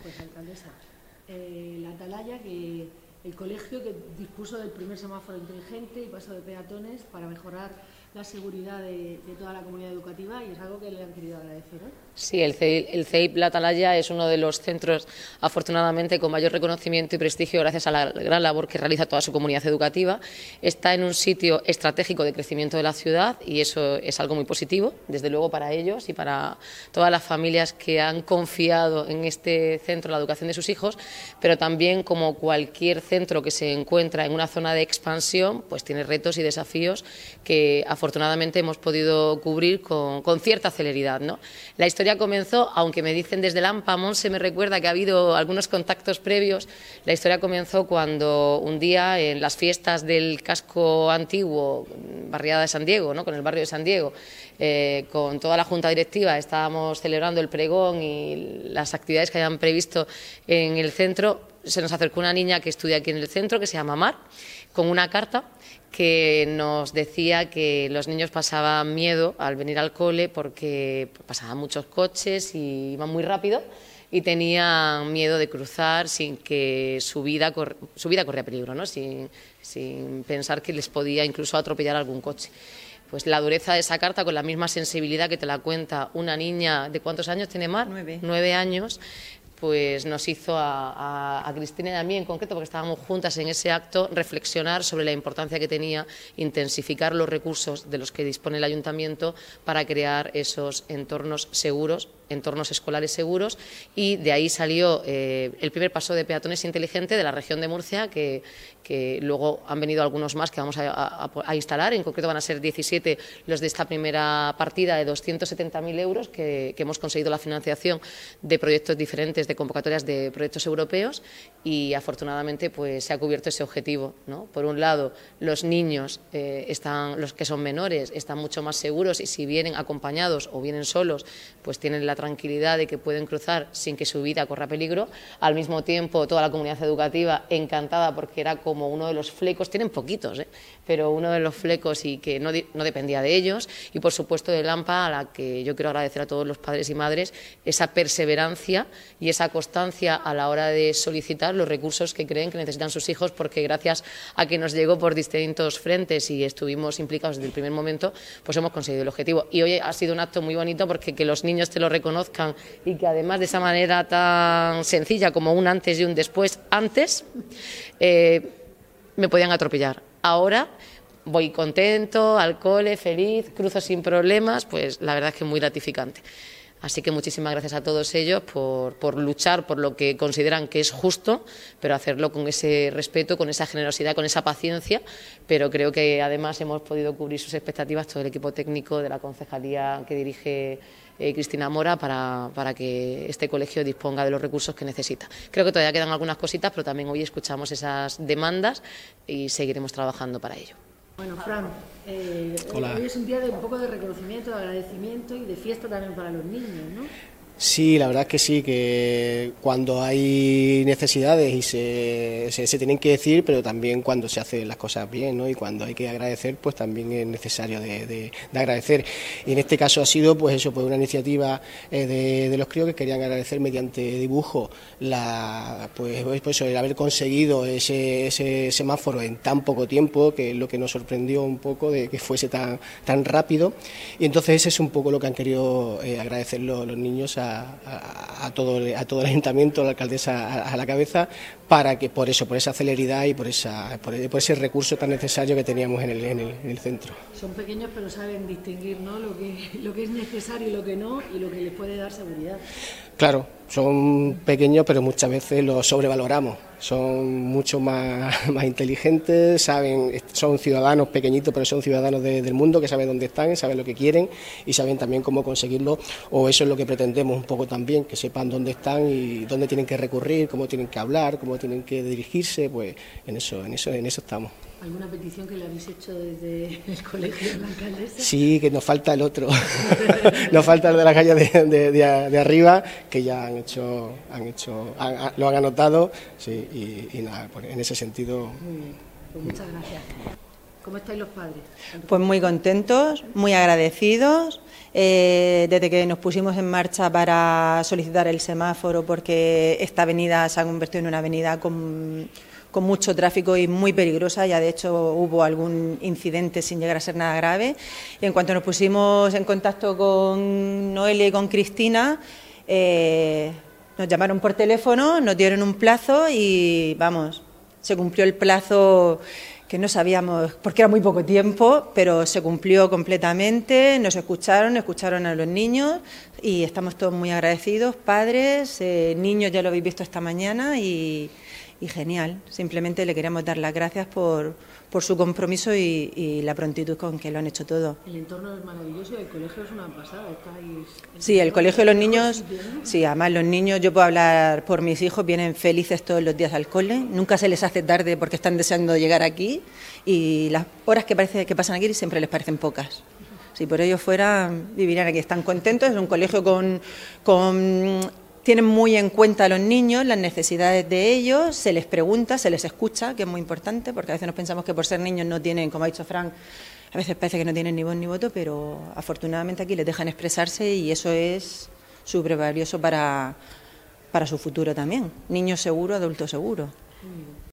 Pues, alcaldesa, la Atalaya, que el colegio que dispuso del primer semáforo inteligente y paso de peatones para mejorar la seguridad de toda la comunidad educativa, y es algo que le han querido agradecer hoy. Sí, el CEIP La Atalaya es uno de los centros, afortunadamente, con mayor reconocimiento y prestigio gracias a la gran labor que realiza toda su comunidad educativa. Está en un sitio estratégico de crecimiento de la ciudad y eso es algo muy positivo, desde luego para ellos y para todas las familias que han confiado en este centro la educación de sus hijos, pero también, como cualquier centro que se encuentra en una zona de expansión, pues tiene retos y desafíos que afortunadamente hemos podido cubrir con cierta celeridad, ¿no? La historia comenzó, aunque me dicen desde el AMPA, Monse me recuerda que ha habido algunos contactos previos. La historia comenzó cuando un día en las fiestas del casco antiguo, barriada de San Diego, ¿no?, con el barrio de San Diego, con toda la junta directiva estábamos celebrando el pregón y las actividades que habían previsto en el centro. Se nos acercó una niña que estudia aquí en el centro, que se llama Mar, con una carta que nos decía que los niños pasaban miedo al venir al cole porque pasaban muchos coches y iban muy rápido y tenían miedo de cruzar sin que su vida corría peligro, ¿no?, sin pensar que les podía incluso atropellar algún coche. Pues la dureza de esa carta, con la misma sensibilidad que te la cuenta una niña, ¿de cuántos años tiene Mar? 9 años, pues nos hizo a Cristina y a mí en concreto, porque estábamos juntas en ese acto, reflexionar sobre la importancia que tenía intensificar los recursos de los que dispone el Ayuntamiento para crear esos entornos seguros, entornos escolares seguros, y de ahí salió el primer paso de peatones inteligente de la región de Murcia, que luego han venido algunos más que vamos a instalar. En concreto van a ser 17 los de esta primera partida de 270.000 euros que hemos conseguido la financiación de proyectos diferentes, de convocatorias de proyectos europeos, y afortunadamente pues se ha cubierto ese objetivo, ¿no? Por un lado, los niños, los que son menores, están mucho más seguros, y si vienen acompañados o vienen solos, pues tienen la tranquilidad de que pueden cruzar sin que su vida corra peligro. Al mismo tiempo, toda la comunidad educativa encantada, porque era como uno de los flecos, tienen poquitos, pero uno de los flecos, y que no dependía de ellos. Y por supuesto de AMPA, a la que yo quiero agradecer a todos los padres y madres esa perseverancia y esa constancia a la hora de solicitar los recursos que creen que necesitan sus hijos, porque gracias a que nos llegó por distintos frentes y estuvimos implicados desde el primer momento, pues hemos conseguido el objetivo. Y hoy ha sido un acto muy bonito, porque que los niños te lo reconozcan y que además de esa manera tan sencilla como un antes y un después, me podían atropellar. Ahora voy contento al cole, feliz, cruzo sin problemas, pues la verdad es que es muy gratificante. Así que muchísimas gracias a todos ellos por luchar por lo que consideran que es justo, pero hacerlo con ese respeto, con esa generosidad, con esa paciencia. Pero creo que además hemos podido cubrir sus expectativas, todo el equipo técnico de la concejalía que dirige Cristina Mora, para que este colegio disponga de los recursos que necesita. Creo que todavía quedan algunas cositas, pero también hoy escuchamos esas demandas y seguiremos trabajando para ello. Bueno, Fran, hoy es un día de un poco de reconocimiento, de agradecimiento y de fiesta también para los niños, ¿no? Sí, la verdad es que sí, que cuando hay necesidades y se tienen que decir, pero también cuando se hacen las cosas bien, ¿no? Y cuando hay que agradecer, pues también es necesario de agradecer. Y en este caso ha sido, pues eso, pues una iniciativa de los críos que querían agradecer mediante dibujo pues el haber conseguido ese semáforo en tan poco tiempo, que es lo que nos sorprendió un poco de que fuese tan rápido. Y entonces ese es un poco lo que han querido agradecer los niños a todo el ayuntamiento, a la alcaldesa a la cabeza, para que por esa celeridad y por ese recurso tan necesario que teníamos en el centro. Son pequeños, pero saben distinguir, ¿no?, lo que es necesario y lo que no, y lo que les puede dar seguridad. Claro, son pequeños, pero muchas veces los sobrevaloramos. Son mucho más inteligentes, son ciudadanos pequeñitos, pero son ciudadanos del mundo, que saben dónde están, saben lo que quieren y saben también cómo conseguirlo, o eso es lo que pretendemos un poco también, que sepan dónde están y dónde tienen que recurrir, cómo tienen que hablar, cómo tienen que dirigirse, pues en eso estamos. ¿Alguna petición que le habéis hecho desde el colegio de la alcaldesa? Sí, que nos falta el otro, nos falta el de la calle de arriba, que ya lo han anotado, sí, y nada, en ese sentido. Muy bien, pues muchas gracias. ¿Cómo estáis los padres? Pues muy contentos, muy agradecidos. Desde que nos pusimos en marcha para solicitar el semáforo, porque esta avenida se ha convertido en una avenida con mucho tráfico y muy peligrosa, ya de hecho hubo algún incidente sin llegar a ser nada grave. Y en cuanto nos pusimos en contacto con Noelia y con Cristina, nos llamaron por teléfono, nos dieron un plazo y vamos, se cumplió el plazo que no sabíamos, porque era muy poco tiempo, pero se cumplió completamente, nos escucharon a los niños y estamos todos muy agradecidos, padres, niños, ya lo habéis visto esta mañana y genial. Simplemente le queríamos dar las gracias por su compromiso y la prontitud con que lo han hecho todo. El entorno es maravilloso y el colegio es una pasada. Sí, el colegio de los niños, sí, además los niños, yo puedo hablar por mis hijos, vienen felices todos los días al cole, nunca se les hace tarde porque están deseando llegar aquí y las horas que pasan aquí siempre les parecen pocas. Si por ello fuera, vivirían aquí, están contentos, es un colegio tienen muy en cuenta a los niños, las necesidades de ellos, se les pregunta, se les escucha, que es muy importante, porque a veces nos pensamos que por ser niños no tienen, como ha dicho Fran, a veces parece que no tienen ni voz ni voto, pero afortunadamente aquí les dejan expresarse y eso es súper valioso para su futuro también. Niño seguro, adulto seguro.